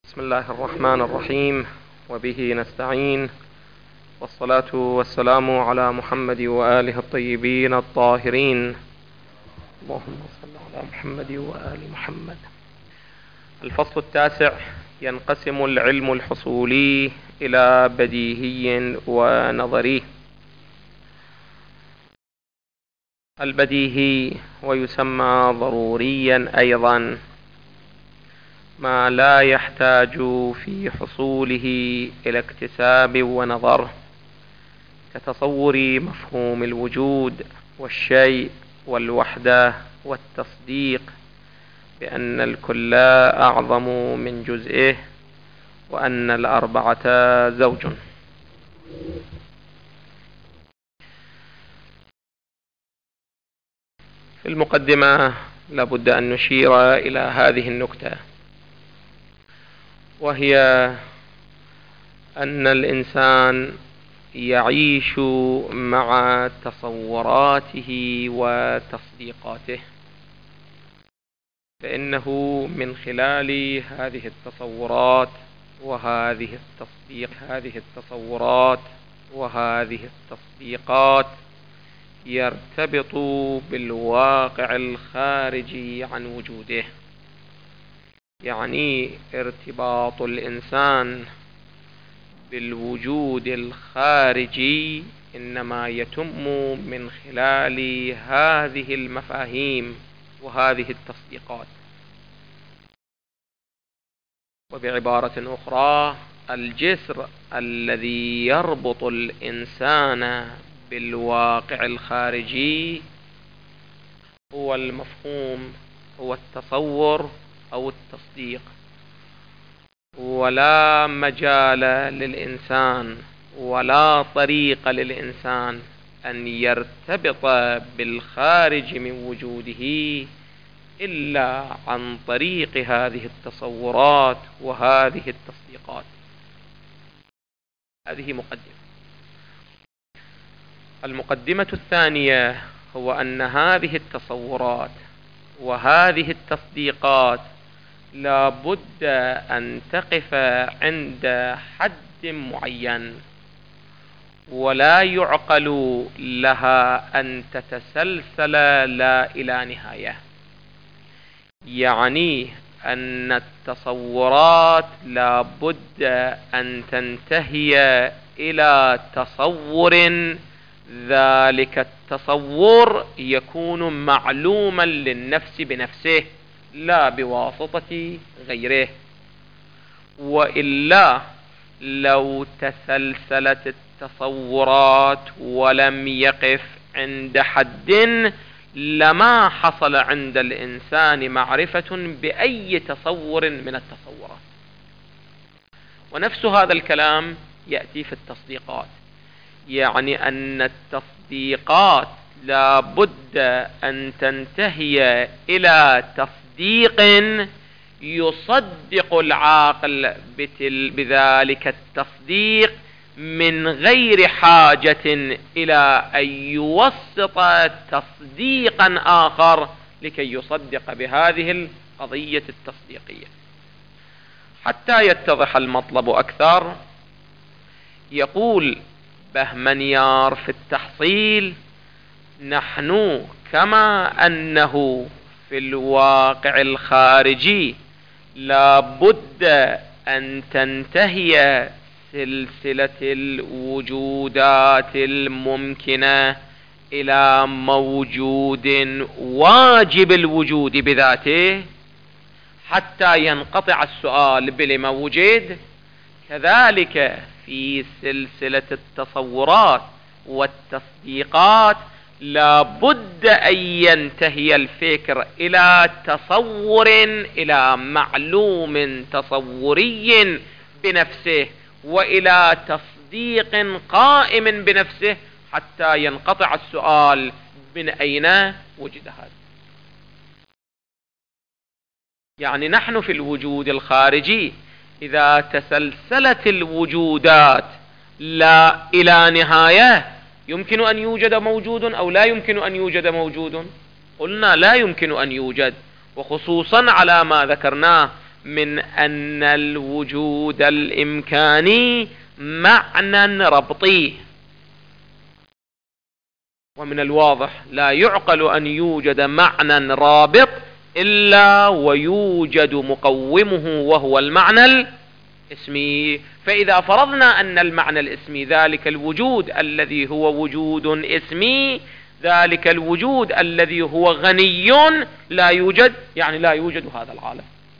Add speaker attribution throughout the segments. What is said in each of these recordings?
Speaker 1: بسم الله الرحمن الرحيم، وبه نستعين، والصلاة والسلام على محمد وآله الطيبين الطاهرين. اللهم صل على محمد وآل محمد. الفصل التاسع: ينقسم العلم الحصولي إلى بديهي ونظري. البديهي ويسمى ضروريا أيضا ما لا يحتاج في حصوله إلى اكتساب ونظر، كتصور مفهوم الوجود والشيء والوحدة والتصديق بأن الكل أعظم من جزئه وأن الأربعة زوج. في المقدمة لابد أن نشير إلى هذه النكتة، وهي أن الإنسان يعيش مع تصوراته وتصديقاته، فإنه من خلال هذه التصورات وهذه التصورات وهذه التصديقات يرتبط بالواقع الخارجي عن وجوده. يعني ارتباط الإنسان بالوجود الخارجي إنما يتم من خلال هذه المفاهيم وهذه التصديقات. وبعبارة أخرى، الجسر الذي يربط الإنسان بالواقع الخارجي هو المفهوم، هو التصور أو التصديق. ولا مجال للإنسان ولا طريق للإنسان أن يرتبط بالخارج من وجوده إلا عن طريق هذه التصورات وهذه التصديقات. هذه مقدمة. المقدمة الثانية هو أن هذه التصورات وهذه التصديقات لا بد أن تقف عند حد معين، ولا يعقل لها أن تتسلسل لا إلى نهاية. يعني أن التصورات لا بد أن تنتهي إلى تصور، ذلك التصور يكون معلوما للنفس بنفسه لا بواسطة غيره. وإلا لو تسلسلت التصورات ولم يقف عند حد لما حصل عند الإنسان معرفة بأي تصور من التصورات. ونفس هذا الكلام يأتي في التصديقات. يعني أن التصديقات لا بد أن تنتهي إلى تصديق يصدق العاقل بذلك التصديق من غير حاجة إلى أن يوسط تصديقا آخر لكي يصدق بهذه القضية التصديقية. حتى يتضح المطلب أكثر، يقول بهمنيار في التحصيل: نحن كما أنه في الواقع الخارجي لا بد أن تنتهي سلسلة الوجودات الممكنة إلى موجود واجب الوجود بذاته حتى ينقطع السؤال بلما وجد، كذلك في سلسلة التصورات والتصديقات لا بد أن ينتهي الفكر إلى تصور، إلى معلوم تصوري بنفسه وإلى تصديق قائم بنفسه حتى ينقطع السؤال من أين وجد هذا. يعني نحن في الوجود الخارجي إذا تسلسلت الوجودات لا إلى نهاية يمكن أن يوجد موجود أو لا يمكن أن يوجد موجود؟ قلنا لا يمكن أن يوجد، وخصوصا على ما ذكرناه من أن الوجود الإمكاني معنى ربطي، ومن الواضح لا يعقل أن يوجد معنى رابط إلا ويوجد مقومه وهو المعنى الاسمي. فإذا فرضنا أن المعنى الاسمي ذلك الوجود الذي هو وجود اسمي، ذلك الوجود الذي هو غني لا يوجد، يعني لا يوجد هذا العالم.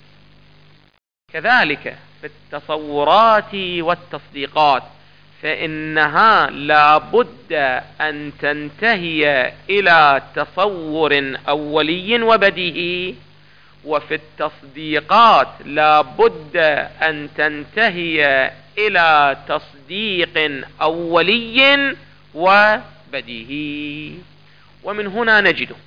Speaker 1: كذلك في التصورات والتصديقات، فإنها لا بد أن تنتهي إلى تصور أولي وبديهي، وفي التصديقات لا بد أن تنتهي إلى تصديق أولي وبديهي. ومن هنا نجد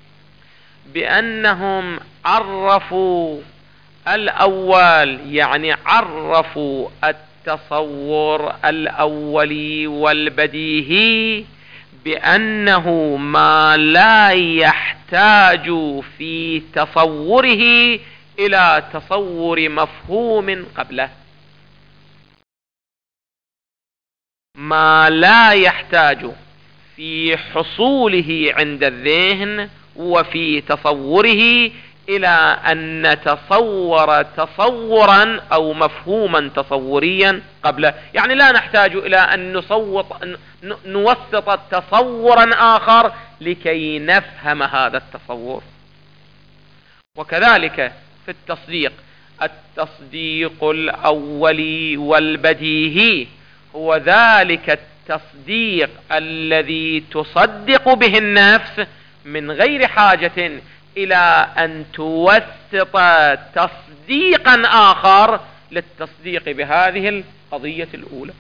Speaker 1: بأنهم عرفوا الأول، يعني عرفوا التصور الأولي والبديهي بأنه ما لا يحتاج في تصوره إلى تصور مفهوم قبله، ما لا يحتاج في حصوله عند الذهن وفي تصوره إلى أن نتصور تصورا أو مفهوما تصوريا قبله. يعني لا نحتاج إلى أن نوسط تصورا آخر لكي نفهم هذا التصور. وكذلك في التصديق الأولي والبديهي هو ذلك التصديق الذي تصدق به النفس من غير حاجة إلى أن توسط تصديقا آخر للتصديق بهذه القضية الأولى.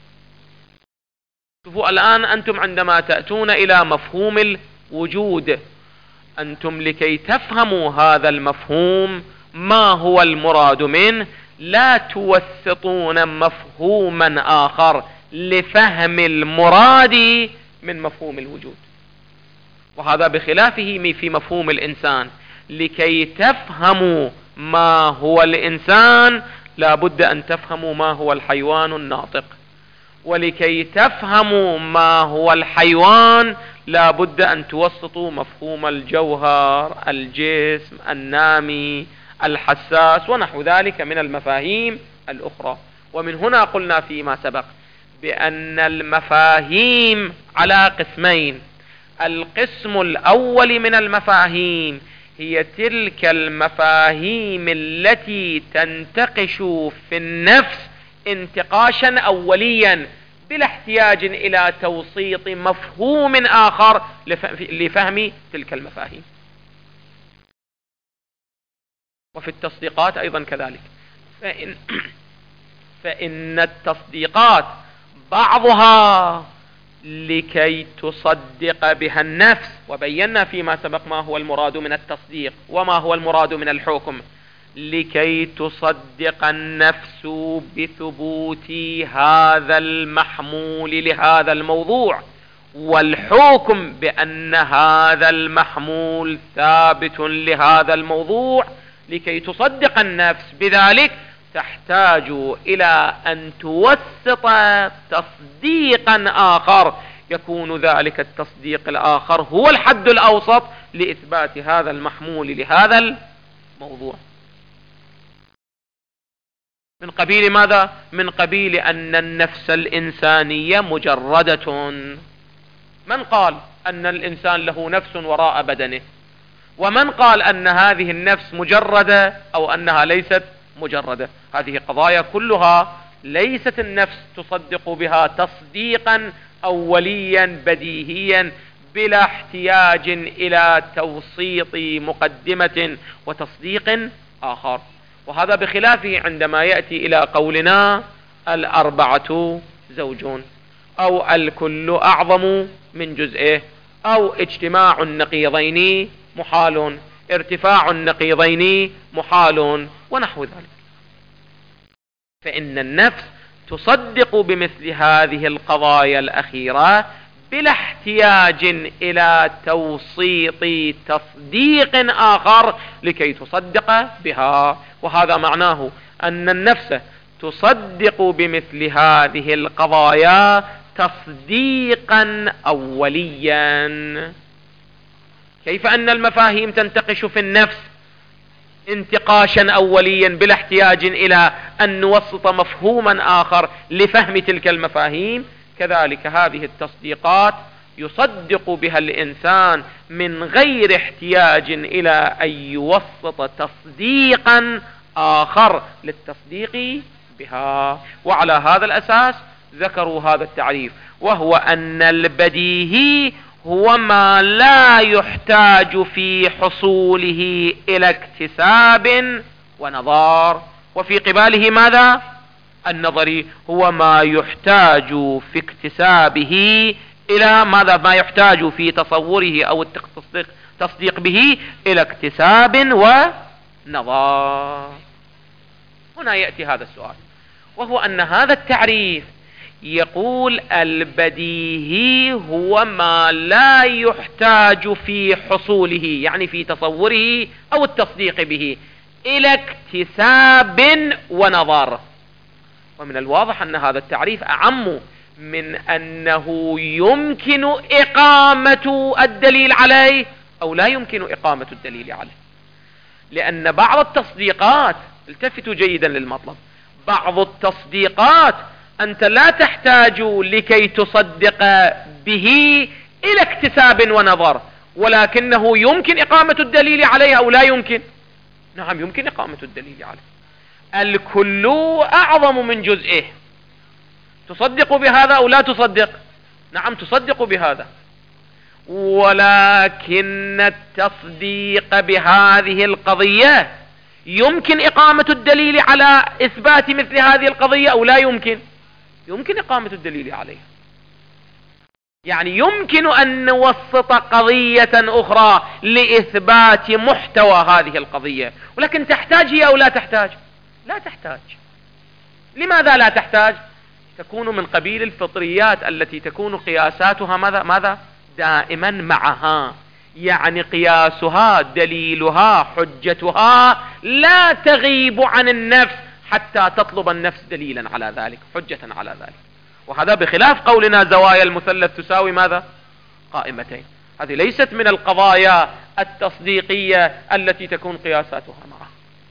Speaker 1: شوفوا الآن أنتم عندما تأتون إلى مفهوم الوجود، أنتم لكي تفهموا هذا المفهوم ما هو المراد منه لا توسطون مفهوما آخر لفهم المراد من مفهوم الوجود. وهذا بخلافه في مفهوم الإنسان، لكي تفهموا ما هو الإنسان لا بد أن تفهموا ما هو الحيوان الناطق، ولكي تفهموا ما هو الحيوان لا بد أن توسطوا مفهوم الجوهر، الجسم، النامي، الحساس ونحو ذلك من المفاهيم الأخرى. ومن هنا قلنا فيما سبق بأن المفاهيم على قسمين. القسم الأول من المفاهيم هي تلك المفاهيم التي تنتقش في النفس انتقاشا أوليا بلا احتياج إلى توسيط مفهوم آخر لفهم تلك المفاهيم. وفي التصديقات أيضا كذلك، فإن التصديقات بعضها لكي تصدق بها النفس، وبينا فيما سبق ما هو المراد من التصديق وما هو المراد من الحكم، لكي تصدق النفس بثبوت هذا المحمول لهذا الموضوع، والحكم بأن هذا المحمول ثابت لهذا الموضوع. لكي تصدق النفس بذلك تحتاج إلى أن توسط تصديقا آخر، يكون ذلك التصديق الآخر هو الحد الأوسط لإثبات هذا المحمول لهذا الموضوع. من قبيل ماذا؟ من قبيل أن النفس الإنسانية مجردة. من قال أن الإنسان له نفس وراء بدنه؟ ومن قال أن هذه النفس مجردة أو أنها ليست مجردة؟ هذه قضايا كلها ليست النفس تصدق بها تصديقا أوليا بديهيا بلا احتياج إلى توسيط مقدمة وتصديق آخر. وهذا بخلافه عندما يأتي إلى قولنا الأربعة زوجون، أو الكل أعظم من جزئه، أو اجتماع النقيضين محال، ارتفاع النقيضين محال، ونحو ذلك. فإن النفس تصدق بمثل هذه القضايا الأخيرة بلا احتياج إلى توسيط تصديق آخر لكي تصدق بها. وهذا معناه أن النفس تصدق بمثل هذه القضايا تصديقا أوليا. كيف أن المفاهيم تنتقش في النفس انتقاشا أوليا بلا احتياج إلى أن نوسط مفهوما آخر لفهم تلك المفاهيم، كذلك هذه التصديقات يصدق بها الإنسان من غير احتياج إلى أن يوسط تصديقا آخر للتصديق بها. وعلى هذا الأساس ذكروا هذا التعريف، وهو أن البديهي هو ما لا يحتاج في حصوله إلى اكتساب ونظار، وفي قباله ماذا؟ النظري هو ما يحتاج في اكتسابه إلى ماذا؟ ما يحتاج في تصوره أو التصديق به إلى اكتساب ونظار. هنا يأتي هذا السؤال، وهو أن هذا التعريف يقول البديهي هو ما لا يحتاج في حصوله، يعني في تصوره أو التصديق به، إلى اكتساب ونظر. ومن الواضح أن هذا التعريف أعم من أنه يمكن إقامة الدليل عليه أو لا يمكن إقامة الدليل عليه. لأن بعض التصديقات، التفتوا جيدا للمطلب، بعض التصديقات أنت لا تحتاج لكي تصدق به إلى اكتساب ونظر، ولكنه يمكن إقامة الدليل عليه أو لا يمكن. نعم يمكن إقامة الدليل عليه. الكل أعظم من جزئه. تصدق بهذا أو لا تصدق؟ نعم تصدق بهذا، ولكن التصديق بهذه القضية يمكن إقامة الدليل على إثبات مثل هذه القضية أو لا يمكن؟ يمكن إقامة الدليل عليها. يعني يمكن أن نوسط قضية أخرى لإثبات محتوى هذه القضية، ولكن تحتاج هي أو لا تحتاج؟ لا تحتاج. لماذا لا تحتاج؟ تكون من قبيل الفطريات التي تكون قياساتها ماذا؟ دائما معها، يعني قياسها دليلها حجتها لا تغيب عن النفس حتى تطلب النفس دليلا على ذلك، حجة على ذلك. وهذا بخلاف قولنا زوايا المثلث تساوي ماذا؟ قائمتين. هذه ليست من القضايا التصديقية التي تكون قياساتها معها.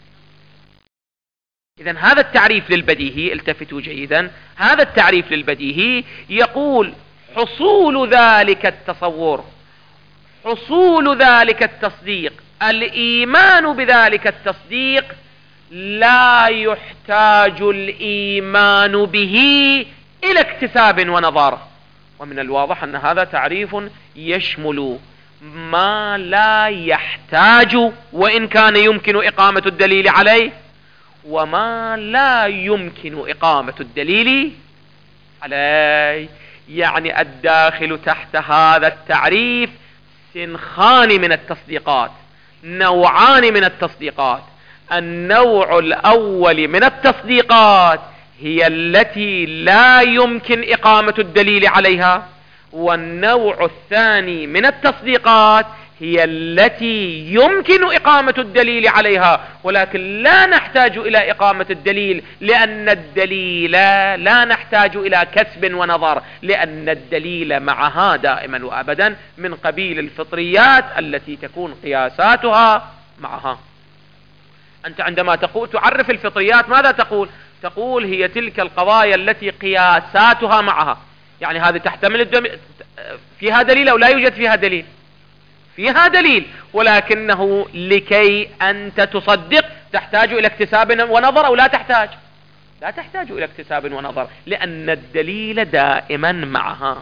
Speaker 1: إذن هذا التعريف للبديهي، التفتوا جيدا، هذا التعريف للبديهي يقول حصول ذلك التصور، حصول ذلك التصديق، الإيمان بذلك التصديق لا يحتاج الإيمان به إلى اكتساب ونظر. ومن الواضح أن هذا تعريف يشمل ما لا يحتاج وإن كان يمكن إقامة الدليل عليه، وما لا يمكن إقامة الدليل عليه. يعني الداخل تحت هذا التعريف سنخان من التصديقات، نوعان من التصديقات. النوع الأول من التصديقات هي التي لا يمكن إقامة الدليل عليها، والنوع الثاني من التصديقات هي التي يمكن إقامة الدليل عليها، ولكن لا نحتاج إلى إقامة الدليل، لأن الدليل لا نحتاج إلى كسب ونظر، لأن الدليل معها دائما وأبدا من قبيل الفطريات التي تكون قياساتها معها. أنت عندما تعرف الفطريات ماذا تقول؟ تقول هي تلك القضايا التي قياساتها معها. يعني هذه تحتمل فيها دليل أو لا يوجد فيها دليل؟ فيها دليل، ولكنه لكي أنت تصدق تحتاج إلى اكتساب ونظر أو لا تحتاج؟ لا تحتاج إلى اكتساب ونظر، لأن الدليل دائما معها.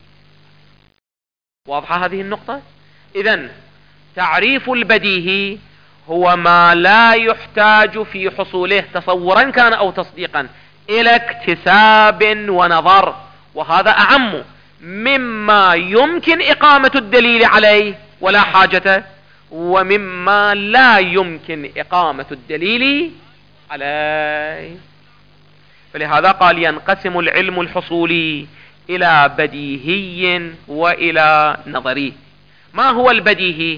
Speaker 1: واضحة هذه النقطة؟ إذن تعريف البديهي هو ما لا يحتاج في حصوله تصورا كان أو تصديقا إلى اكتساب ونظر، وهذا أعم مما يمكن إقامة الدليل عليه ولا حاجة، ومما لا يمكن إقامة الدليل عليه. فلهذا قال ينقسم العلم الحصولي إلى بديهي وإلى نظري. ما هو البديهي؟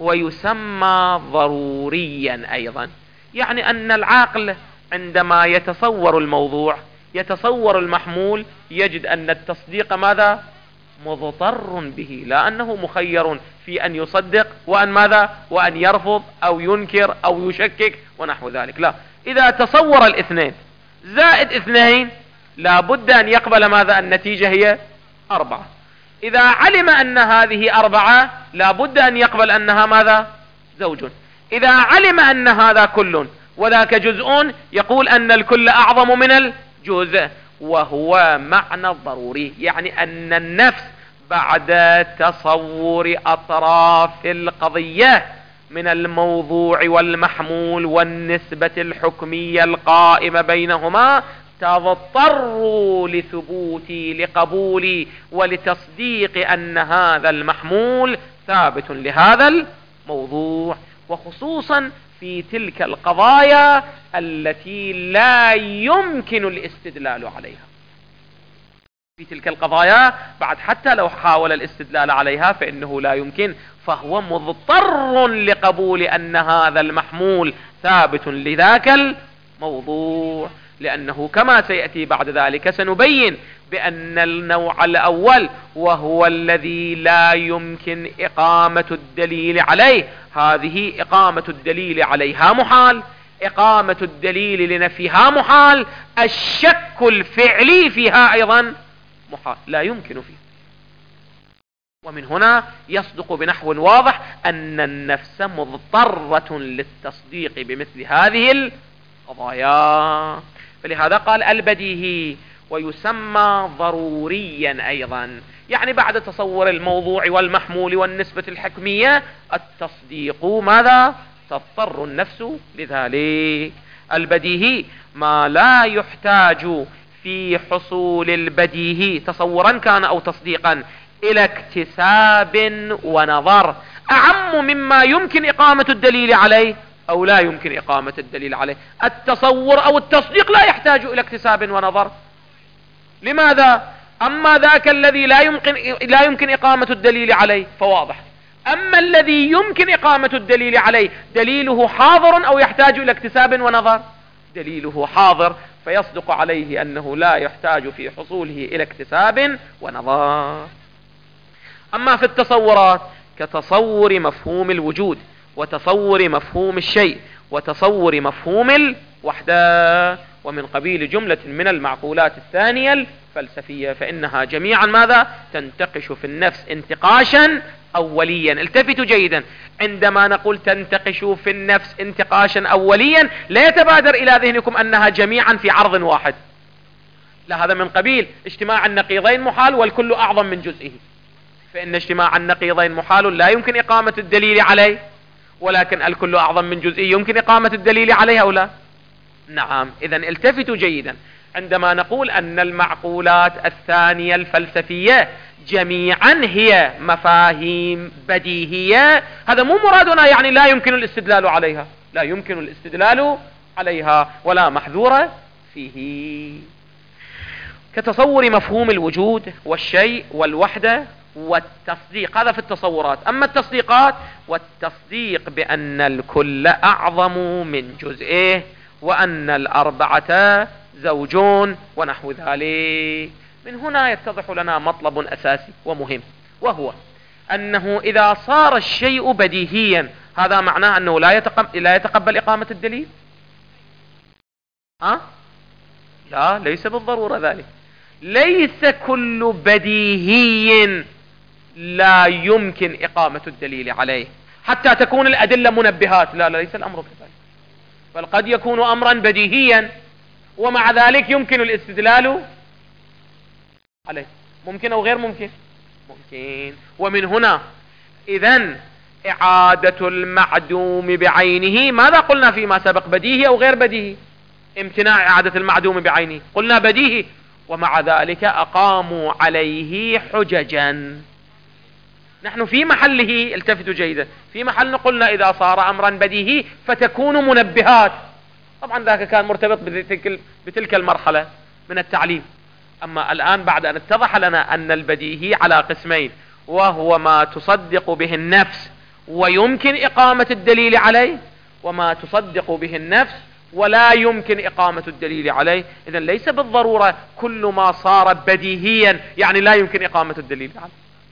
Speaker 1: ويسمى ضروريا أيضا، يعني أن العقل عندما يتصور الموضوع، يتصور المحمول، يجد أن التصديق ماذا؟ مضطر به، لا أنه مخير في أن يصدق وأن ماذا؟ وأن يرفض أو ينكر أو يشكك ونحو ذلك. لا، إذا تصور الاثنين زائد اثنين لابد أن يقبل ماذا؟ النتيجة هي 4. إذا علم أن هذه 4 لابد أن يقبل أنها ماذا؟ زوج. إذا علم أن هذا كل وذاك جزء يقول أن الكل أعظم من الجزء، وهو معنى الضروري، يعني أن النفس بعد تصور أطراف القضية من الموضوع والمحمول والنسبة الحكمية القائمة بينهما تضطر لثبوت لقبول ولتصديق أن هذا المحمول ثابت لهذا الموضوع، وخصوصا في تلك القضايا التي لا يمكن الاستدلال عليها. في تلك القضايا بعد حتى لو حاول الاستدلال عليها فإنه لا يمكن، فهو مضطر لقبول أن هذا المحمول ثابت لذاك الموضوع، لأنه كما سيأتي بعد ذلك سنبين بأن النوع الأول وهو الذي لا يمكن إقامة الدليل عليه، هذه إقامة الدليل عليها محال، إقامة الدليل لنفيها محال، الشك الفعلي فيها أيضا محال، لا يمكن فيه. ومن هنا يصدق بنحو واضح أن النفس مضطرة للتصديق بمثل هذه القضايا. فلهذا قال البديهي ويسمى ضروريا أيضا، يعني بعد تصور الموضوع والمحمول والنسبة الحكمية التصديق ماذا؟ تضطر النفس لذلك. البديهي ما لا يحتاج في حصول البديهي تصورا كان أو تصديقا إلى اكتساب ونظر أعم مما يمكن إقامة الدليل عليه أو لا يمكن إقامة الدليل عليه. التصور أو التصديق لا يحتاج إلى اكتساب ونظر. لماذا؟ أما ذاك الذي لا يمكن إقامة الدليل عليه فواضح، أما الذي يمكن إقامة الدليل عليه دليله حاضر أو يحتاج إلى اكتساب ونظر؟ دليله حاضر، فيصدق عليه أنه لا يحتاج في حصوله إلى اكتساب ونظر. أما في التصورات كتصور مفهوم الوجود وتصور مفهوم الشيء وتصور مفهوم الوحدة ومن قبيل جملة من المعقولات الثانية الفلسفية، فإنها جميعا ماذا؟ تنتقش في النفس انتقاشا أوليا. التفتوا جيدا، عندما نقول تنتقش في النفس انتقاشا أوليا لا يتبادر إلى ذهنكم أنها جميعا في عرض واحد، لا، هذا من قبيل اجتماع النقيضين محال والكل أعظم من جزئه، فإن اجتماع النقيضين محال لا يمكن إقامة الدليل عليه، ولكن الكل أعظم من جزئه يمكن إقامة الدليل عليه أو لا؟ نعم. إذن التفتوا جيدا، عندما نقول أن المعقولات الثانية الفلسفية جميعا هي مفاهيم بديهية، هذا مو مرادنا يعني لا يمكن الاستدلال عليها، لا يمكن الاستدلال عليها ولا محذور فيه. كتصور مفهوم الوجود والشيء والوحدة والتصديق، هذا في التصورات. أما التصديقات، والتصديق بأن الكل أعظم من جزئه وأن الأربعة زوجون ونحو ذلك. من هنا يتضح لنا مطلب أساسي ومهم، وهو أنه إذا صار الشيء بديهيا هذا معناه أنه لا يتقبل إقامة الدليل؟ لا، ليس بالضرورة ذلك. ليس كل بديهي لا يمكن إقامة الدليل عليه حتى تكون الأدلة منبهات، لا، ليس الأمر كذلك، بل قد يكون أمرا بديهيا ومع ذلك يمكن الاستدلال عليه. ممكن أو غير ممكن؟ ممكن. ومن هنا إذن إعادة المعدوم بعينه، ماذا قلنا فيما سبق؟ بديهي أو غير بديهي؟ امتناع إعادة المعدوم بعينه قلنا بديهي، ومع ذلك أقاموا عليه حججا. نحن في محله، التفتوا جيدا، في محل قلنا إذا صار أمرا بديهي فتكون منبهات، طبعا ذاك كان مرتبط بتلك المرحلة من التعليم، أما الآن بعد أن اتضح لنا أن البديهي على قسمين، وهو ما تصدق به النفس ويمكن إقامة الدليل عليه، وما تصدق به النفس ولا يمكن إقامة الدليل عليه. إذن ليس بالضرورة كل ما صار بديهيا يعني لا يمكن إقامة الدليل عليه.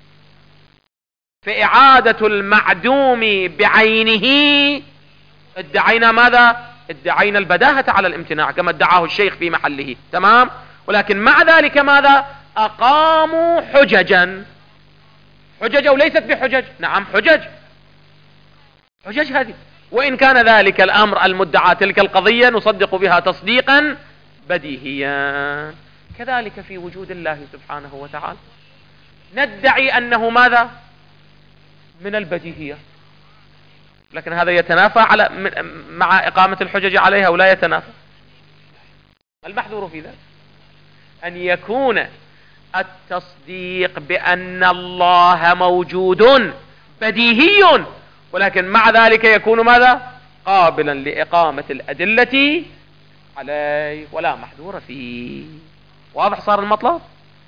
Speaker 1: فإعادة المعدوم بعينه ادعينا ماذا؟ ادعينا البداهة على الامتناع كما ادعاه الشيخ في محله، تمام. ولكن مع ذلك ماذا؟ أقاموا حججا، حجج أو ليست بحجج؟ نعم حجج، حجج هذه. وإن كان ذلك الأمر المدعى تلك القضية نصدق بها تصديقا بديهيا. كذلك في وجود الله سبحانه وتعالى ندعي أنه ماذا؟ من البديهية، لكن هذا يتنافى مع إقامة الحجج عليها ولا يتنافى. المحذور في ذلك أن يكون التصديق بأن الله موجود بديهي، ولكن مع ذلك يكون ماذا؟ قابلا لإقامة الأدلة عليه ولا محذور فيه. واضح صار المطلب؟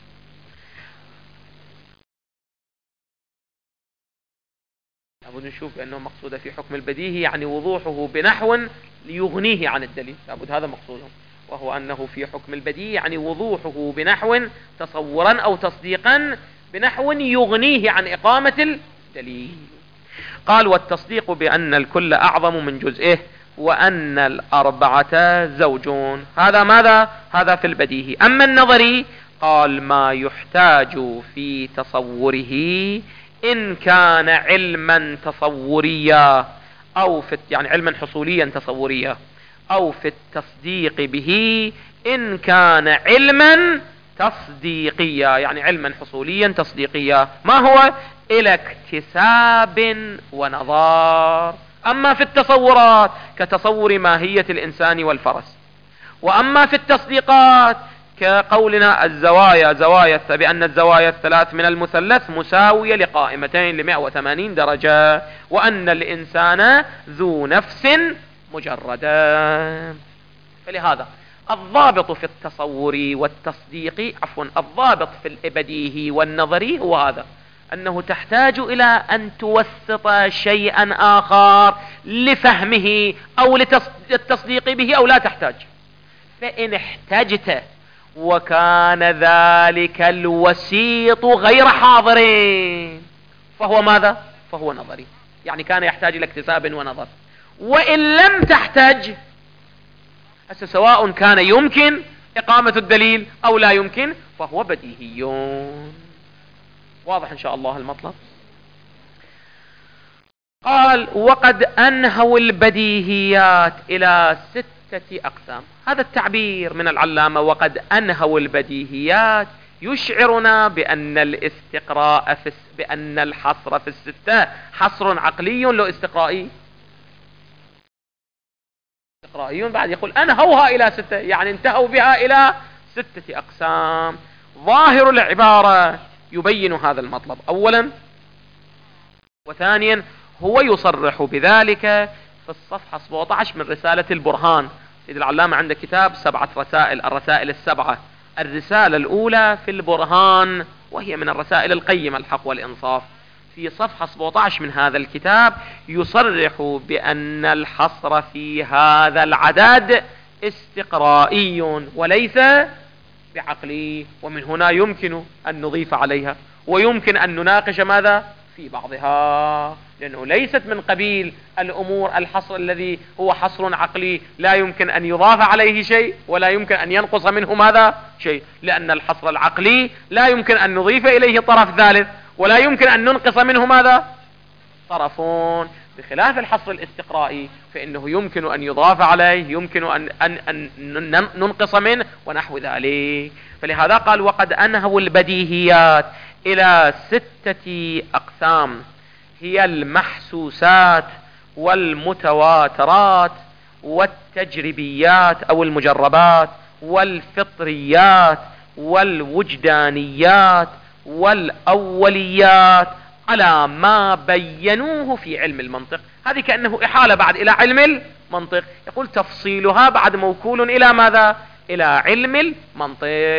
Speaker 1: لابد نشوف أنه مقصود في حكم البديهي يعني وضوحه بنحو ليغنيه عن الدليل، لابد هذا مقصوده، وهو أنه في حكم البديهي يعني وضوحه بنحو تصورا أو تصديقا بنحو يغنيه عن إقامة الدليل. قال والتصديق بأن الكل أعظم من جزئه وأن الأربعة زوجون، هذا ماذا؟ هذا في البديهي. أما النظري قال ما يحتاج في تصوره إن كان علما تصوريا أو في يعني علما حصوليا تصوريا، أو في التصديق به إن كان علما تصديقيا يعني علما حصوليا تصديقيا. ما هو؟ إلى اكتساب ونظار. أما في التصورات كتصور ماهية الإنسان والفرس، وأما في التصديقات كقولنا الزوايا بأن الزوايا الثلاث من المثلث مساوية لقائمتين ل180 درجة، وأن الإنسان ذو نفس مجردة. فلهذا الضابط في التصور والتصديق الضابط في البديهي والنظري هو هذا، أنه تحتاج إلى أن توسط شيئا آخر لفهمه أو للتصديق به أو لا تحتاج. فإن احتجت وكان ذلك الوسيط غير حاضر فهو ماذا؟ فهو نظري، يعني كان يحتاج إلى اكتساب ونظر. وإن لم تحتاج سواء كان يمكن إقامة الدليل أو لا يمكن فهو بديهي. واضح إن شاء الله المطلب؟ قال وقد أنهوا البديهيات إلى 6 أقسام. هذا التعبير من العلامة وقد أنهوا البديهيات يشعرنا بأن الاستقراء بأن الحصر في 6 حصر عقلي لو استقرائي. استقرائي بعد يقول أنهوها إلى 6 يعني انتهوا بها إلى 6 أقسام. ظاهر العبارة يبين هذا المطلب أولا، وثانيا هو يصرح بذلك في الصفحة 17 من رسالة البرهان. سيد العلامة عنده كتاب 7 رسائل، الرسائل ال7. الرسالة الأولى في البرهان وهي من الرسائل القيمة الحق والإنصاف. في صفحة 17 من هذا الكتاب يصرح بأن الحصر في هذا العدد استقرائي وليس بعقلي، ومن هنا يمكن أن نضيف عليها ويمكن أن نناقش ماذا في بعضها، لأنه ليست من قبيل الأمور الحصر الذي هو حصر عقلي لا يمكن أن يضاف عليه شيء ولا يمكن أن ينقص منه ماذا شيء، لأن الحصر العقلي لا يمكن أن نضيف إليه طرف ثالث ولا يمكن أن ننقص منه ماذا طرفون، بخلاف الحصر الاستقرائي فإنه يمكن أن يضاف عليه، يمكن أن ننقص منه ونحو ذلك. فلهذا قال وقد أنهوا البديهيات إلى 6 أقسام، هي المحسوسات والمتواترات والتجريبيات أو المجربات والفطريات والوجدانيات والأوليات على ما بينوه في علم المنطق. هذه كأنه إحالة بعد إلى علم المنطق، يقول تفصيلها بعد موكول إلى ماذا؟ إلى علم المنطق.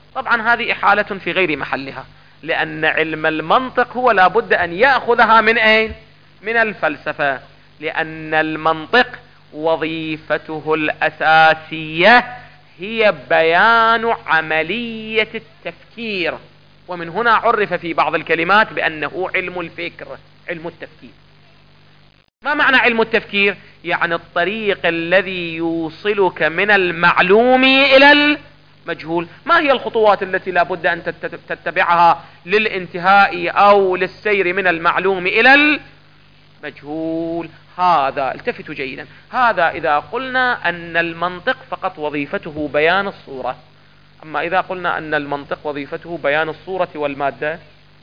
Speaker 1: طبعا هذه إحالة في غير محلها، لأن علم المنطق هو لابد أن يأخذها من أين؟ من الفلسفة، لأن المنطق وظيفته الأساسية هي بيان عملية التفكير، ومن هنا عرف في بعض الكلمات بأنه علم الفكر، علم التفكير. ما معنى علم التفكير؟ يعني الطريق الذي يوصلك من المعلوم إلى المجهول. ما هي الخطوات التي لا بد أن تتبعها للانتهاء أو للسير من المعلوم إلى المجهول؟ هذا التفتوا جيدا، هذا إذا قلنا أن المنطق فقط وظيفته بيان الصورة. أما إذا قلنا أن المنطق وظيفته بيان الصورة والمادة،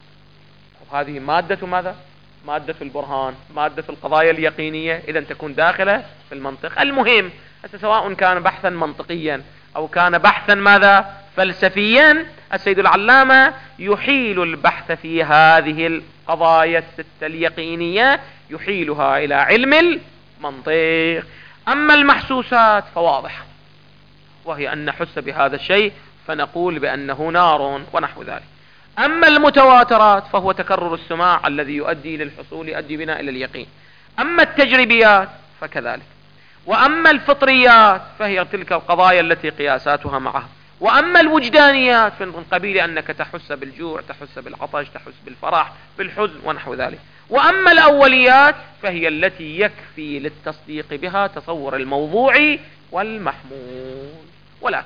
Speaker 1: وهذه مادة ماذا؟ مادة البرهان، مادة القضايا اليقينية، إذا تكون داخلة في المنطق. المهم سواء كان بحثا منطقيا أو كان بحثا ماذا؟ فلسفيا، السيد العلامة يحيل البحث في هذه القضايا الستة اليقينية، يحيلها إلى علم المنطق. أما المحسوسات فواضح، وهي أن نحس بهذا الشيء فنقول بأنه نار ونحو ذلك. أما المتواترات فهو تكرر السماع الذي يؤدي للحصول، يؤدي بنا إلى اليقين. أما التجريبيات فكذلك. وأما الفطريات فهي تلك القضايا التي قياساتها معها. وأما الوجدانيات من قبيل أنك تحس بالجوع، تحس بالعطش، تحس بالفرح، بالحزن ونحو ذلك. وأما الأوليات فهي التي يكفي للتصديق بها تصور الموضوع والمحمول. ولكن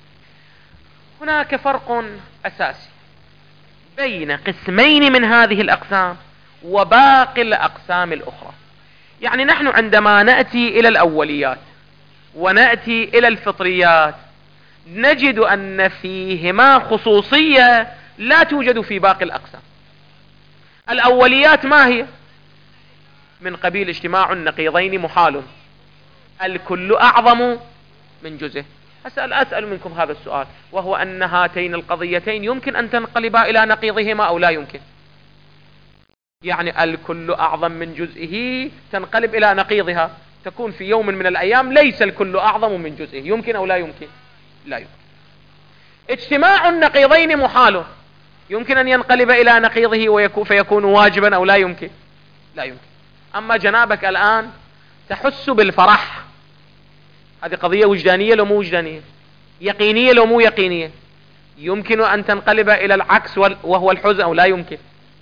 Speaker 1: هناك فرق أساسي بين قسمين من هذه الأقسام وباقي الأقسام الأخرى. يعني نحن عندما نأتي إلى الأوليات ونأتي إلى الفطريات نجد أن فيهما خصوصية لا توجد في باقي الأقسام. الأوليات ما هي؟ من قبيل اجتماع النقيضين محال، الكل أعظم من جزء. أسأل منكم هذا السؤال، وهو أن هاتين القضيتين يمكن أن تنقلبا إلى نقيضهما أو لا يمكن؟ يعني الكل أعظم من جزئه تنقلب إلى نقيضها، تكون في يوم من الأيام ليس الكل أعظم من جزئه، يمكن أو لا يمكن؟ لا يمكن. اجتماع النقيضين محال، يمكن أن ينقلب إلى نقيضه فيكون واجبا أو لا يمكن؟ لا يمكن. أما جنابك الآن تحس بالفرح، هذه قضية وجدانية لو مو وجدانية؟ يقينية لو مو يقينية؟ يمكن أن تنقلب إلى العكس وهو الحزن أو لا يمكن؟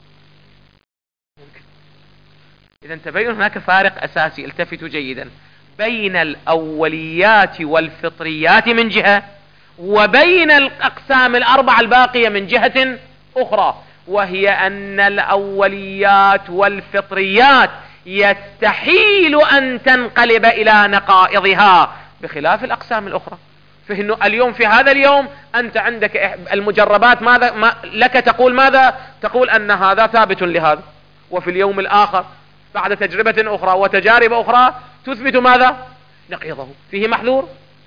Speaker 1: ممكن. إذا تبين هناك فارق أساسي، التفتوا جيدا، بين الأوليات والفطريات من جهة، وبين الأقسام الأربعة الباقية من جهة أخرى، وهي أن الأوليات والفطريات يستحيل أن تنقلب إلى نقائضها، بخلاف الأقسام الأخرى. فإنه اليوم في هذا اليوم أنت عندك المجربات ماذا لك تقول ماذا؟ تقول أن هذا ثابت لهذا، وفي اليوم الآخر بعد تجربة أخرى وتجارب أخرى تثبت ماذا؟ نقيضه. فيه محذور؟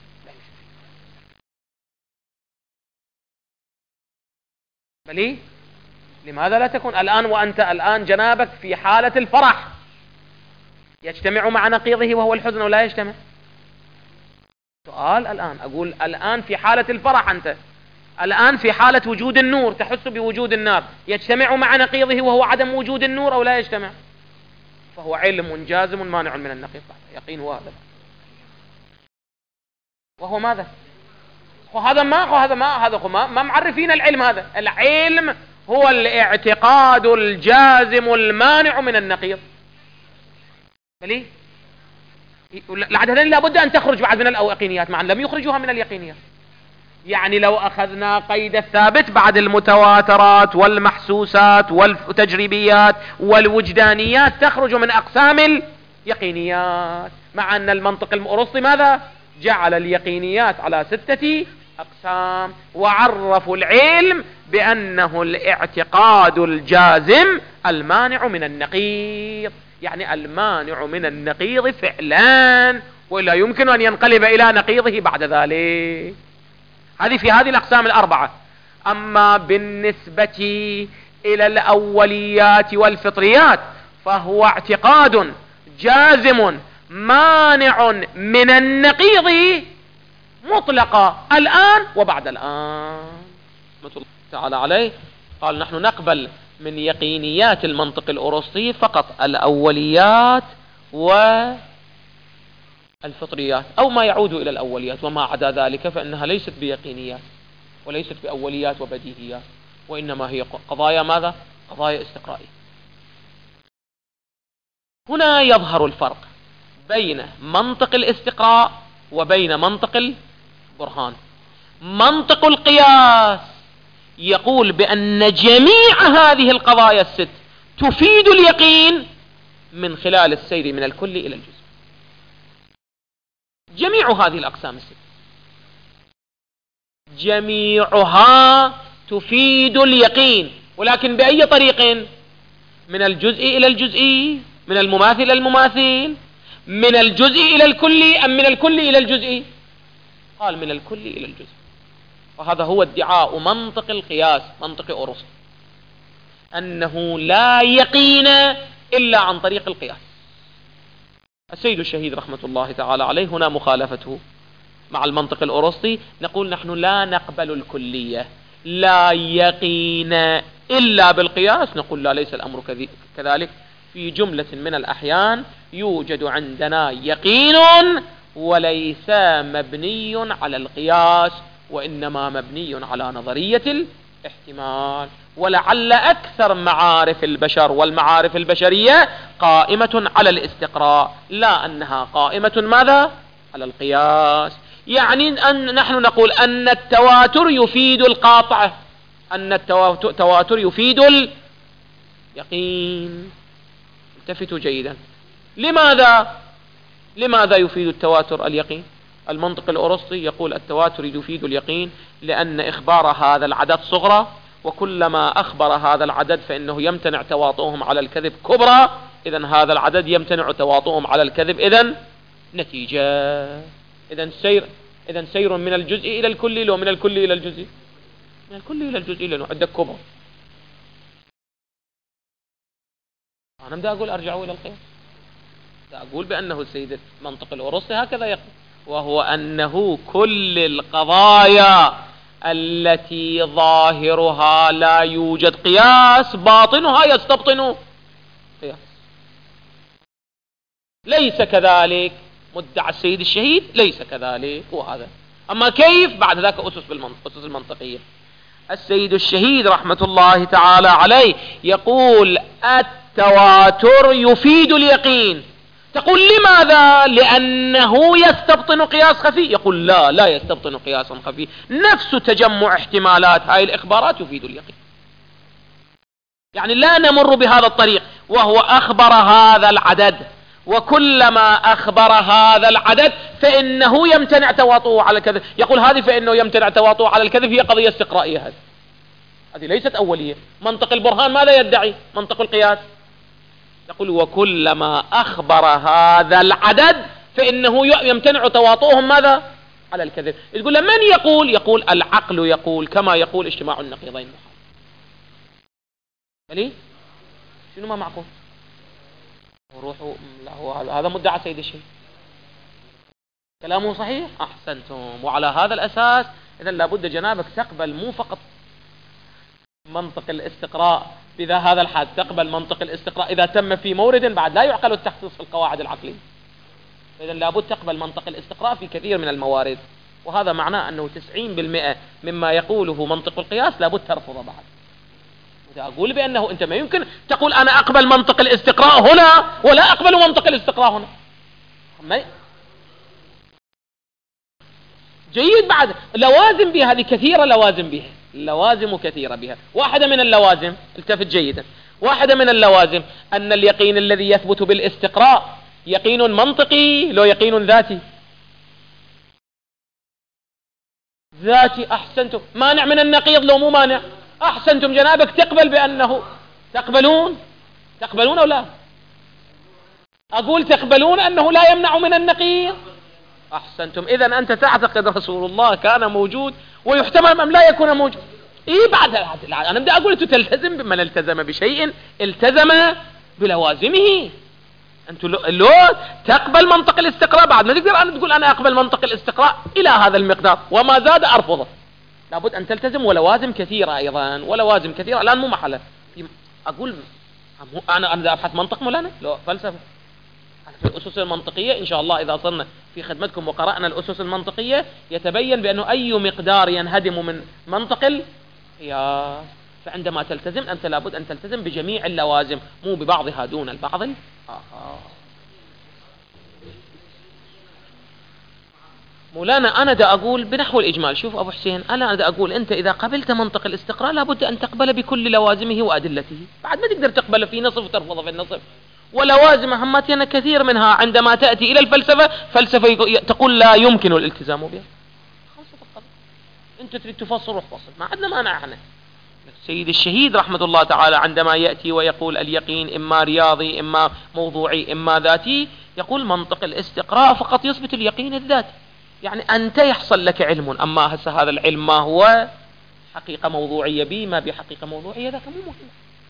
Speaker 1: بلي لماذا لا تكون الآن وأنت الآن جنابك في حالة الفرح يجتمع مع نقيضه وهو الحزن ولا يجتمع؟ سؤال الآن أقول الآن في حالة الفرح، أنت الآن في حالة وجود النور تحس بوجود النار، يجتمع مع نقيضه وهو عدم وجود النور أو لا يجتمع؟ فهو علم جازم مانع من النقيض، يقين هو هذا. وهو ماذا؟ هذا ما معرفين العلم. هذا العلم هو الاعتقاد الجازم المانع من النقيض. ليه؟ العددين لابد أن تخرج بعد من اليقينيات، معا لم يخرجوها من اليقينيات. يعني لو أخذنا قيد الثابت بعد المتواترات والمحسوسات والتجريبيات والوجدانيات تخرج من أقسام اليقينيات، مع أن المنطق الأرسطي ماذا؟ جعل اليقينيات على 6 أقسام، وعرفوا العلم بأنه الاعتقاد الجازم المانع من النقيض، يعني المانع من النقيض فعلا، ولا يمكن أن ينقلب إلى نقيضه بعد ذلك. هذه في هذه الأقسام الأربعة. أما بالنسبة إلى الأوليات والفطريات فهو اعتقاد جازم مانع من النقيض مطلقا الآن وبعد الآن. رحمة الله تعالى عليه قال نحن نقبل من يقينيات المنطق الأرسطي فقط الأوليات والفطريات أو ما يعود إلى الأوليات، وما عدا ذلك فإنها ليست بيقينيات وليست بأوليات وبديهيات، وإنما هي قضايا ماذا؟ قضايا استقرائية. هنا يظهر الفرق بين منطق الاستقراء وبين منطق البرهان. منطق القياس يقول بأن جميع هذه القضايا الست تفيد اليقين من خلال السير من الكل إلى الجزء. جميع هذه الأقسام الست جميعها تفيد اليقين، ولكن بأي طريق؟ من الجزء إلى الجزء، من المماثل إلى المماثل، من الجزء إلى الكل، أم من الكل إلى الجزء؟ قال من الكل إلى الجزء. وهذا هو ادعاء منطق القياس، منطق أرسطو، أنه لا يقين إلا عن طريق القياس. السيد الشهيد رحمة الله تعالى عليه هنا مخالفته مع المنطق الأرسطي، نقول نحن لا نقبل الكلية، لا يقين إلا بالقياس. نقول لا، ليس الأمر كذلك. في جملة من الأحيان يوجد عندنا يقين وليس مبني على القياس، وإنما مبني على نظرية الاحتمال. ولعل أكثر معارف البشر والمعارف البشرية قائمة على الاستقراء، لا أنها قائمة ماذا؟ على القياس. يعني أن نحن نقول أن التواتر يفيد القاطع، أن التواتر يفيد اليقين. التفتوا جيدا. لماذا يفيد التواتر اليقين؟ المنطق الأرسطي يقول التواتر يفيد اليقين لأن إخبار هذا العدد صغرى، وكلما أخبر هذا العدد فإنه يمتنع تواطؤهم على الكذب كبرى، إذن هذا العدد يمتنع تواطؤهم على الكذب، إذن نتيجة. إذن سير من الجزء إلى الكل، لو من الكل إلى الجزء، من الكل إلى الجزء، لأنه عندك كبرى. أنا بدي أقول أرجعوا إلى القياس، أقول بأنه السيد منطق الأرسطي هكذا يقول، وهو أنه كل القضايا التي ظاهرها لا يوجد قياس باطنها يستبطن قياس. ليس كذلك مدعى السيد الشهيد، ليس كذلك. وهذا أما كيف؟ بعد ذاك أسس المنطقية. السيد الشهيد رحمة الله تعالى عليه يقول التواتر يفيد اليقين. تقول لماذا؟ لأنه يستبطن قياس خفي. يقول لا يستبطن قياسا خفي، نفس تجمع احتمالات هاي الإخبارات يفيد اليقين. يعني لا نمر بهذا الطريق، وهو أخبر هذا العدد، وكلما أخبر هذا العدد فإنه يمتنع تواطؤه على الكذب. يقول هذه فإنه يمتنع تواطؤه على الكذب هي قضية استقرائية، هذه ليست أولية. منطق البرهان ماذا يدعي؟ منطق القياس يقول وكلما أخبر هذا العدد فإنه يمتنع تواطؤهم ماذا؟ على الكذب. تقول من يقول؟ يقول العقل يقول، كما يقول اجتماع النقيضين محال. شنو ما معقول؟ وروحوا هذا مدعى سيد الشيخ، كلامه صحيح. أحسنتم. وعلى هذا الأساس إذا لابد جنابك تقبل مو فقط منطق الاستقراء بذا هذا الحد، تقبل منطق الاستقراء إذا تم في مورد بعد لا يعقل التخصيص في القواعد العقلية. إذا لابد تقبل منطق الاستقراء في كثير من الموارد، وهذا معناه أنه 90% مما يقوله منطق القياس لابد ترفضه بعد. إذا أقول بأنه أنت ما يمكن تقول أنا أقبل منطق الاستقراء هنا ولا أقبل منطق الاستقراء هنا. جيد. بعد لوازم بها، هذه كثيرة لوازم بها، اللوازم كثيرة بها. واحدة من اللوازم، التفت جيدا، واحدة من اللوازم أن اليقين الذي يثبت بالاستقراء يقين منطقي لو يقين ذاتي. أحسنتم. مانع من النقيض لو مو مانع. أحسنتم جنابك تقبل بأنه تقبلون أو لا؟ أقول تقبلون أنه لا يمنع من النقيض. أحسنتم. إذن أنت تعتقد رسول الله كان موجود ويحتمل أم لا يكون موجود. بعد أنا بدي أقول أنت تلتزم بمن التزم بشيء التزم بلوازمه. أنت لو تقبل منطق الاستقراء بعد ما تقدر أن تقول أنا أقبل منطق الاستقراء إلى هذا المقدار وما زاد أرفضه. لابد أن تلتزم ولوازم كثيرة أيضا، ولوازم كثيرة الآن مو محله. أقول أنا أبحث منطق مولانا؟ لا، فلسفة. في الأسس المنطقية إن شاء الله إذا صرنا في خدمتكم وقرأنا الأسس المنطقية يتبين بأنه أي مقدار ينهدم من منطق القياس. فعندما تلتزم أنت لابد أن تلتزم بجميع اللوازم، مو ببعضها دون البعض الآخر. مولانا أنا دا أقول بنحو الإجمال. شوف أبو حسين، أنا دا أقول أنت إذا قبلت منطق الاستقراء لابد أن تقبل بكل لوازمه وأدلته، بعد ما تقدر تقبل في نصف وترفض في النصف. ولوازم همتنا كثير منها عندما تأتي إلى الفلسفة، فلسفة تقول لا يمكن الالتزام بها، خلاص تقبل. أنت تريد تفصل روح فصل، ما عندنا مانع احنا. السيد الشهيد رحمة الله تعالى عندما يأتي ويقول اليقين إما رياضي إما موضوعي إما ذاتي، يقول منطق الاستقراء فقط يثبت اليقين الذاتي، يعني أنت يحصل لك علم، أما هسه هذا العلم ما هو حقيقة موضوعية بي ما بحقيقة موضوعية، ذاك مو مهم.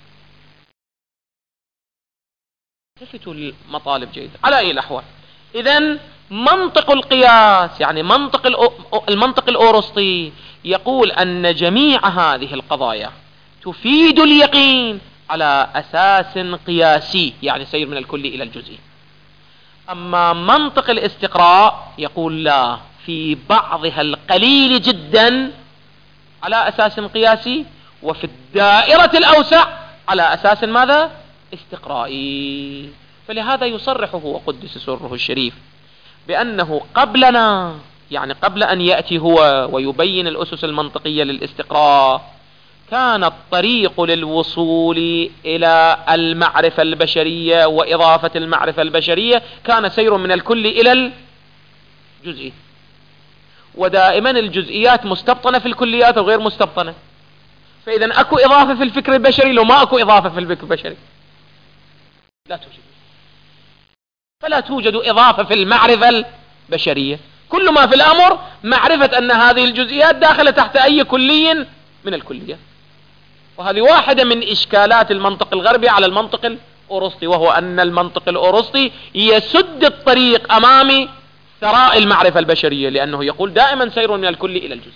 Speaker 1: تلفتوا المطالب جيدة. على أي الأحوال، إذن منطق القياس يعني المنطق الأورسطي يقول أن جميع هذه القضايا تفيد اليقين على أساس قياسي، يعني سير من الكلي إلى الجزئي. أما منطق الاستقراء يقول لا، في بعضها القليل جدا على أساس قياسي، وفي الدائرة الأوسع على أساس ماذا؟ استقرائي. فلهذا يصرح هو قدس سره الشريف بأنه قبلنا، يعني قبل أن يأتي هو ويبين الأسس المنطقية للاستقراء، كان الطريق للوصول إلى المعرفة البشرية وإضافة المعرفة البشرية كان سير من الكل إلى الجزئي، ودائما الجزئيات مستبطنة في الكليات وغير مستبطنة. فإذا أكو إضافة في الفكر البشري لو ما أكو إضافة في الفكر البشري لا توجد، فلا توجد إضافة في المعرفة البشرية. كل ما في الأمر معرفة أن هذه الجزئيات داخلة تحت أي كلي من الكليات. وهذه واحدة من إشكالات المنطق الغربي على المنطق الأورسطي، وهو أن المنطق الأورسطي يسد الطريق أمام ثراء المعرفة البشرية، لأنه يقول دائما سير من الكل إلى الجزء.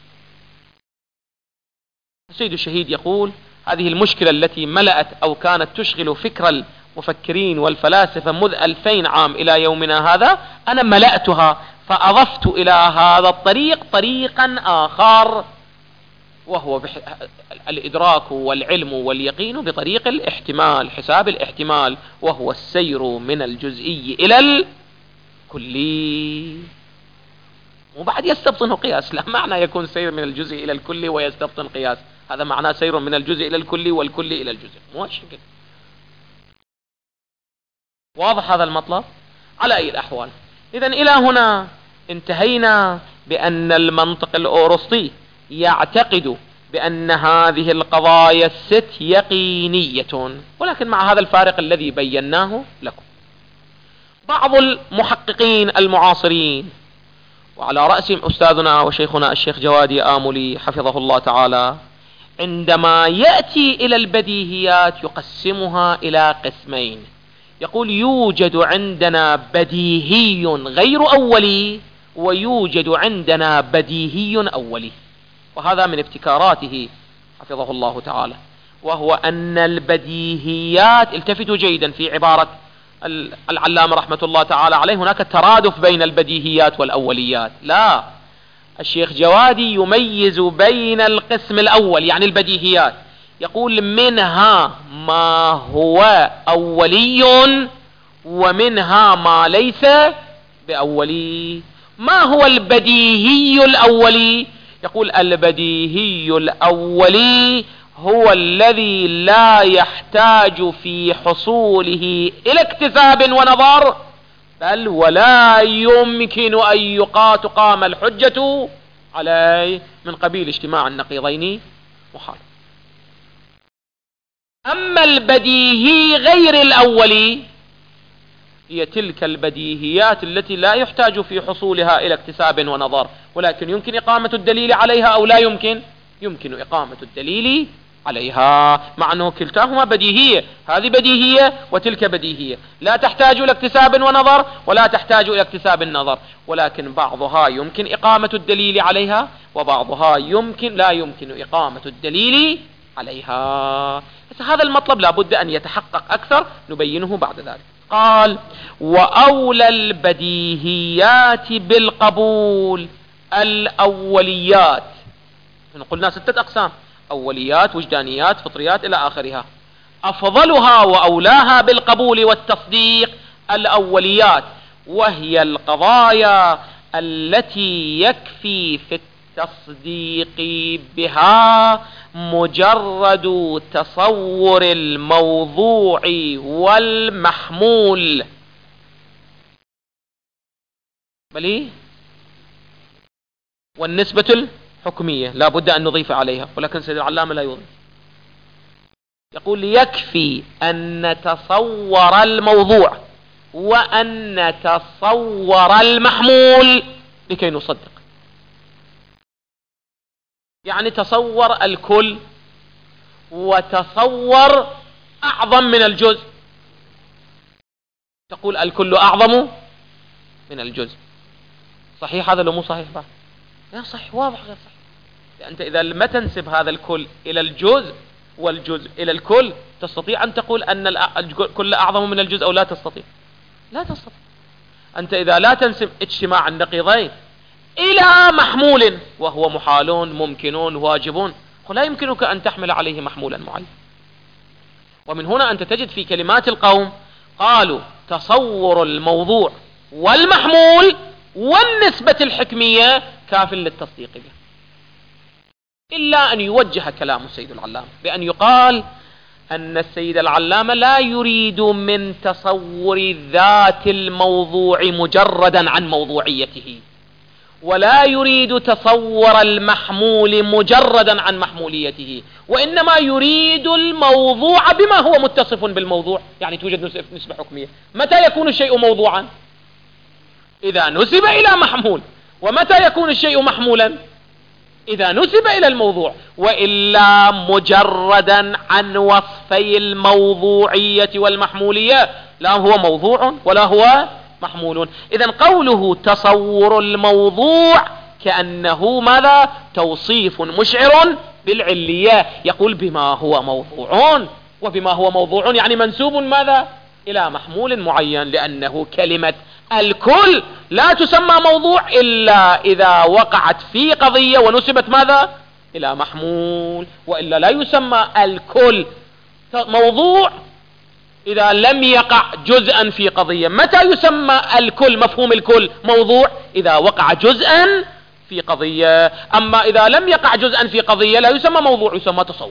Speaker 1: السيد الشهيد يقول هذه المشكلة التي ملأت أو كانت تشغل فكر المفكرين والفلاسفة منذ 2000 عام إلى يومنا هذا، أنا ملأتها فأضفت إلى هذا الطريق طريقا آخر، وهو الإدراك والعلم واليقين بطريق الاحتمال، حساب الاحتمال، وهو السير من الجزئي إلى الكلي. وبعد يستبطن قياس، لا معنى يكون سير من الجزء إلى الكلي ويستبطن قياس، هذا معناه سير من الجزء إلى الكلي والكلي إلى الجزء، مو هالشكل. واضح هذا المطلب؟ على أي الأحوال، إذن إلى هنا انتهينا بأن المنطق الأورسطي يعتقد بأن هذه القضايا الست يقينية، ولكن مع هذا الفارق الذي بيناه لكم. بعض المحققين المعاصرين وعلى رأسهم أستاذنا وشيخنا الشيخ جوادي آملي حفظه الله تعالى، عندما يأتي إلى البديهيات يقسمها إلى قسمين. يقول يوجد عندنا بديهي غير أولي، ويوجد عندنا بديهي أولي، وهذا من ابتكاراته حفظه الله تعالى، وهو أن البديهيات، التفتوا جيدا في عبارة العلامة رحمة الله تعالى عليه، هناك ترادف بين البديهيات والأوليات، لا، الشيخ جوادي يميز بين القسم الأول يعني البديهيات، يقول منها ما هو أولي ومنها ما ليس بأولي. ما هو البديهي الأولي؟ يقول البديهي الأولي هو الذي لا يحتاج في حصوله إلى اكتساب ونظر، بل ولا يمكن أن تقام الحجة عليه، من قبيل اجتماع النقيضين محال. أما البديهي غير الأولي هي تلك البديهيات التي لا يحتاج في حصولها إلى اكتساب ونظر، ولكن يمكن إقامة الدليل عليها أو لا يمكن؟ يمكن إقامة الدليل عليها، مع أنه كلتاهما بديهية، هذه بديهية وتلك بديهية، لا تحتاج إلى اكتساب ونظر ولا تحتاج إلى اكتساب النظر، ولكن بعضها يمكن إقامة الدليل عليها وبعضها لا يمكن إقامة الدليل عليها. هذا المطلب لابد أن يتحقق أكثر، نبينه بعد ذلك. قال: وأولى البديهيات بالقبول الأوليات. قلنا 6 أقسام: أوليات، وجدانيات، فطريات، إلى آخرها. أفضلها وأولاها بالقبول والتصديق الأوليات، وهي القضايا التي يكفي في التصديق بها مجرد تصور الموضوع والمحمول. بلي والنسبة الحكمية لا بد أن نضيف عليها، ولكن سيد العلامة لا يضيف، يقول: يكفي أن نتصور الموضوع وأن نتصور المحمول لكي نصدق. يعني تصور الكل وتصور أعظم من الجزء. تقول الكل أعظم من الجزء، صحيح هذا لو مو صحيح بعد؟ لا صحيح، واضح غير صحيح. أنت إذا ما تنسب هذا الكل إلى الجزء والجزء إلى الكل، تستطيع أن تقول أن الكل أعظم من الجزء أو لا تستطيع؟ لا تستطيع. أنت إذا لا تنسب اجتماع النقيضين إلى محمول وهو محالون ممكنون واجبون، لا يمكنك أن تحمل عليه محمولا معين. ومن هنا أنت تجد في كلمات القوم قالوا تصور الموضوع والمحمول والنسبة الحكمية كاف للتصديق به، إلا أن يوجه كلام السيد العلامة بأن يقال أن السيد العلامة لا يريد من تصور ذات الموضوع مجردا عن موضوعيته، ولا يريد تصور المحمول مجردا عن محموليته، وإنما يريد الموضوع بما هو متصف بالموضوع. يعني توجد نسبة حكمية. متى يكون الشيء موضوعا؟ إذا نسب إلى محمول. ومتى يكون الشيء محمولا؟ إذا نسب إلى الموضوع، وإلا مجردا عن وصفي الموضوعية والمحمولية لا هو موضوع ولا هو محمول. إذن قوله تصور الموضوع كأنه ماذا؟ توصيف مشعر بالعلية، يقول بما هو موضوع، وبما هو موضوع يعني منسوب ماذا؟ إلى محمول معين، لأنه كلمة الكل لا تسمى موضوع إلا إذا وقعت في قضية ونسبت ماذا؟ إلى محمول، وإلا لا يسمى الكل موضوع إذا لم يقع جزءا في قضية. متى يسمى الكل، مفهوم الكل، موضوع؟ إذا وقع جزءا في قضية. أما إذا لم يقع جزءا في قضية لا يسمى موضوع، يسمى تصور.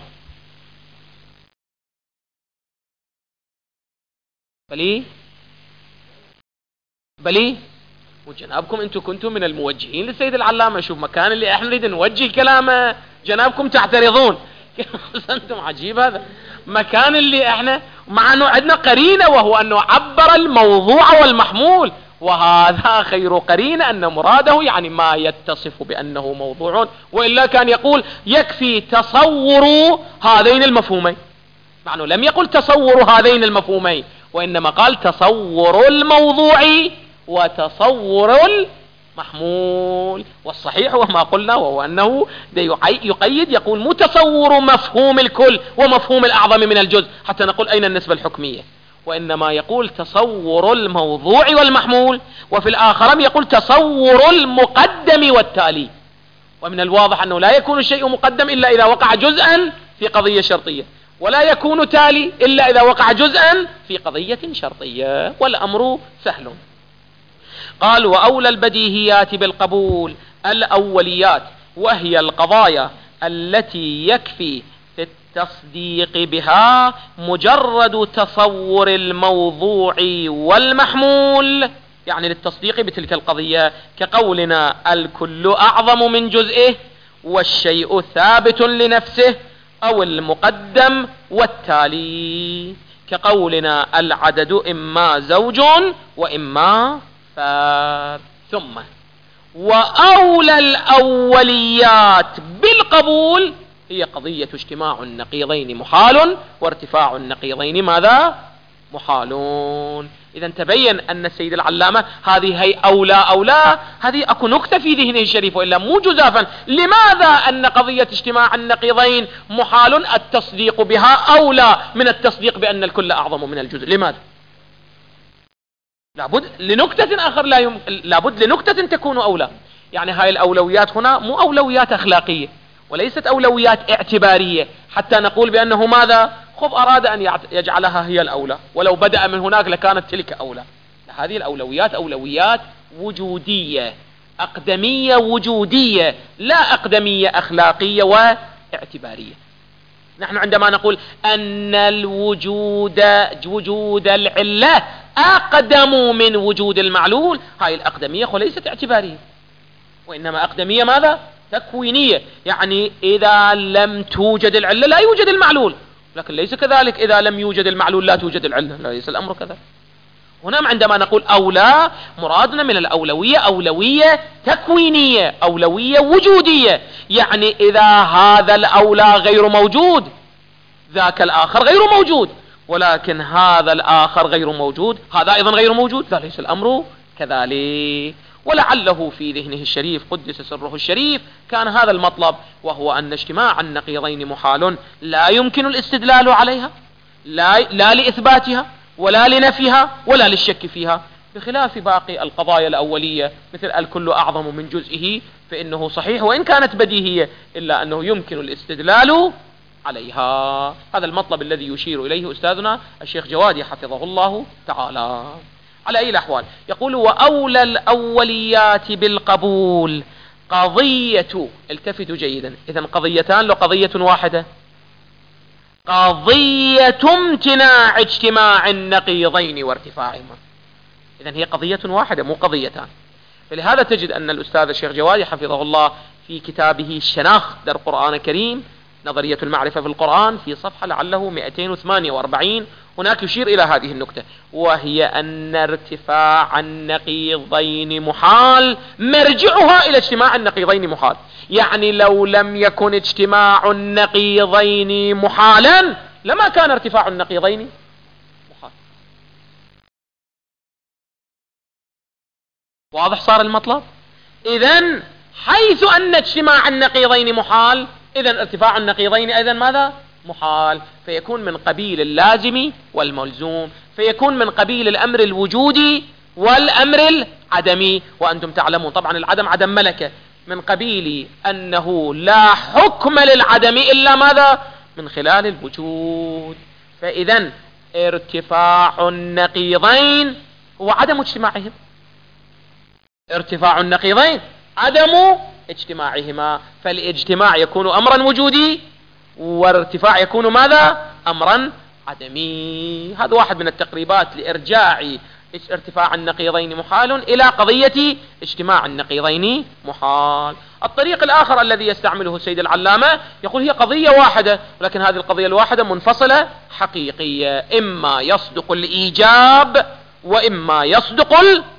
Speaker 1: بلي وجنابكم انتم كنتم من الموجهين للسيد العلامة. شوف مكان اللي احنا نريد نوجه كلامه جنابكم تعترضون. انتم عجيب. هذا مكان اللي احنا مع انه عندنا قرينة، وهو انه عبر الموضوع والمحمول، وهذا خير قرينة ان مراده يعني ما يتصف بانه موضوع، وإلا كان يقول يكفي تصور هذين المفهومين. مع انه لم يقل تصور هذين المفهومين، وإنما قال تصور الموضوع وتصور المحمول. والصحيح وما قلنا وهو أنه يقيد، يقول متصور مفهوم الكل ومفهوم الأعظم من الجزء حتى نقول أين النسبة الحكمية، وإنما يقول تصور الموضوع والمحمول. وفي الآخر يقول تصور المقدم والتالي. ومن الواضح أنه لا يكون الشيء مقدم إلا إذا وقع جزءا في قضية شرطية، ولا يكون تالي إلا إذا وقع جزءا في قضية شرطية، والأمر سهل. قال: وأولى البديهيات بالقبول الأوليات، وهي القضايا التي يكفي في التصديق بها مجرد تصور الموضوع والمحمول، يعني للتصديق بتلك القضية، كقولنا الكل أعظم من جزئه، والشيء ثابت لنفسه، أو المقدم والتالي، كقولنا العدد إما زوج وإما فاب. ثم وأولى الأوليات بالقبول هي قضية اجتماع النقيضين محال وارتفاع النقيضين ماذا؟ محالون. إذا تبين أن السيد العلامة هذه هي أولى هذه أكو نكتة في ذهنه الشريف وإلا مو جزافا. لماذا أن قضية اجتماع النقيضين محال؟ التصديق بها أولى من التصديق بأن الكل أعظم من الجزء. لماذا؟ لابد لنكتة آخر لابد لنكتة تكون أولى. يعني هاي الأولويات هنا مو أولويات أخلاقية وليست أولويات اعتبارية حتى نقول بأنه ماذا؟ خذ أراد أن يجعلها هي الأولى ولو بدأ من هناك لكانت تلك أولى. هذه الأولويات أولويات وجودية أقدمية وجودية لا أقدمية أخلاقية واعتبارية. نحن عندما نقول أن وجود العلة أقدم من وجود المعلول، هاي الأقدمية وليست اعتبارية وإنما أقدمية ماذا؟ تكوينية. يعني إذا لم توجد العلة لا يوجد المعلول، لكن ليس كذلك إذا لم يوجد المعلول لا توجد العلة، ليس الأمر كذلك. هنا عندما نقول أولى مرادنا من الأولوية أولوية تكوينية أولوية وجودية. يعني إذا هذا الأولى غير موجود ذاك الآخر غير موجود، ولكن هذا الآخر غير موجود هذا أيضا غير موجود، لا ليس الأمر كذلك. ولعله في ذهنه الشريف قدس سره الشريف كان هذا المطلب، وهو أن اجتماع النقيضين محال لا يمكن الاستدلال عليها لا لإثباتها ولا لنفيها ولا للشك فيها، بخلاف باقي القضايا الأولية مثل الكل أعظم من جزئه فإنه صحيح وإن كانت بديهية إلا أنه يمكن الاستدلال عليها. هذا المطلب الذي يشير إليه أستاذنا الشيخ جوادي حفظه الله تعالى. على أي الأحوال يقول وأولى الأوليات بالقبول قضية، التفتوا جيدا، إذن قضيتان لو قضية واحدة، قضية امتناع اجتماع النقيضين وارتفاعهما. إذن هي قضية واحدة مو قضيتان. فلهذا تجد أن الأستاذ الشيخ جوادي حفظه الله في كتابه الشناخ در قرآن كريم نظرية المعرفة في القرآن في صفحة لعله 248 هناك يشير إلى هذه النكتة، وهي أن ارتفاع النقيضين محال مرجعها إلى اجتماع النقيضين محال. يعني لو لم يكن اجتماع النقيضين محالا لما كان ارتفاع النقيضين محال. واضح صار المطلب؟ إذن حيث أن اجتماع النقيضين محال إذن ارتفاع النقيضين أيضا ماذا؟ محال، فيكون من قبيل اللازم والملزوم، فيكون من قبيل الأمر الوجودي والأمر العدمي. وأنتم تعلمون طبعا العدم عدم ملكة، من قبيل أنه لا حكم للعدم إلا ماذا؟ من خلال الوجود. فإذا ارتفاع النقيضين هو عدم اجتماعهم، ارتفاع النقيضين عدم اجتماعهما، فالاجتماع يكون أمرا وجودي وارتفاع يكون ماذا؟ أمرا عدمي. هذا واحد من التقريبات لإرجاع ارتفاع النقيضين محال إلى قضية اجتماع النقيضين محال. الطريق الآخر الذي يستعمله السيد العلامة يقول هي قضية واحدة، ولكن هذه القضية الواحدة منفصلة حقيقية، إما يصدق الإيجاب وإما يصدق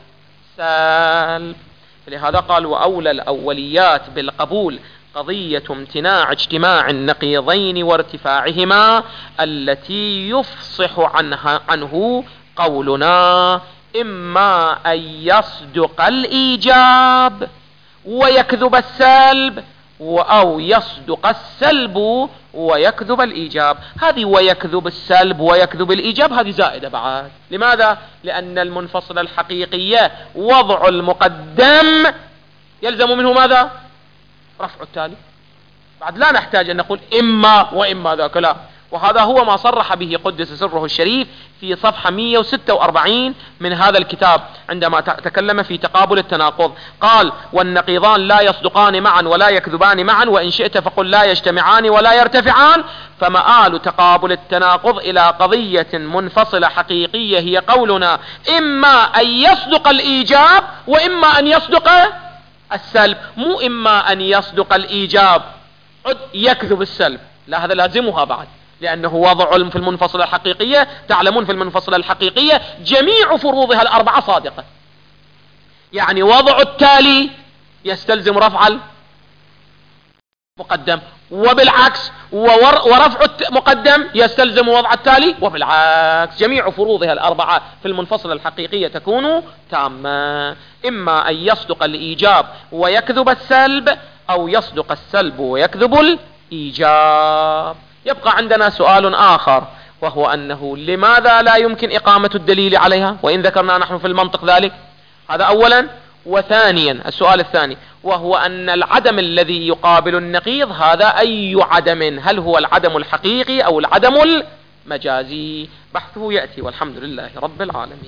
Speaker 1: السلب. لهذا قال وأولى الأوليات بالقبول قضية امتناع اجتماع النقيضين وارتفاعهما التي يفصح عنه قولنا إما أن يصدق الإيجاب ويكذب السلب أو يصدق السلب ويكذب الإيجاب. هذه ويكذب السلب ويكذب الإيجاب هذه زائدة بعد. لماذا؟ لأن المنفصل الحقيقية وضع المقدم يلزم منه ماذا؟ رفع التالي. بعد لا نحتاج أن نقول إما وإما ذاك، لا. وهذا هو ما صرح به قدس سره الشريف في صفحة 146 من هذا الكتاب عندما تكلم في تقابل التناقض. قال والنقيضان لا يصدقان معا ولا يكذبان معا، وإن شئت فقل لا يجتمعان ولا يرتفعان. فمآل تقابل التناقض إلى قضية منفصلة حقيقية هي قولنا إما أن يصدق الإيجاب وإما أن يصدق السلب، مو إما أن يصدق الإيجاب يكذب السلب، لا، هذا لازمها بعد، لأنه وضع في المنفصلة الحقيقية. تعلمون في المنفصلة الحقيقية جميع فروضها الأربعة صادقة، يعني وضع التالي يستلزم رفع مقدم، وبالعكس ورفع مقدم يستلزم وضع التالي، وبالعكس جميع فروضها الأربعة في المنفصل الحقيقية تكون تامة. إما أن يصدق الإيجاب ويكذب السلب، أو يصدق السلب ويكذب الإيجاب. يبقى عندنا سؤال آخر، وهو أنه لماذا لا يمكن إقامة الدليل عليها وإن ذكرنا نحن في المنطق ذلك؟ هذا أولا. وثانيا السؤال الثاني، وهو أن العدم الذي يقابل النقيض هذا أي عدم؟ هل هو العدم الحقيقي أو العدم المجازي؟ بحثه يأتي، والحمد لله رب العالمين.